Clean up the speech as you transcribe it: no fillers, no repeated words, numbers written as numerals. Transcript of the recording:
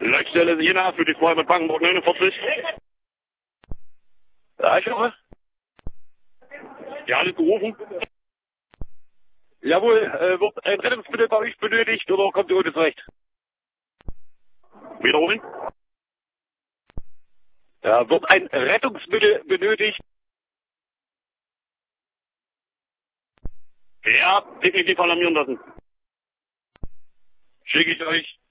Leitstelle Siena für die 200 Brandenburg 49. Ja, ich höre. Ja, alles gerufen. Jawohl, wird ein Rettungsmittel bei euch benötigt oder kommt ihr ohne zurecht? Wiederholen. Ja, wird ein Rettungsmittel benötigt? Ja, definitiv alarmieren lassen. Schicke ich euch.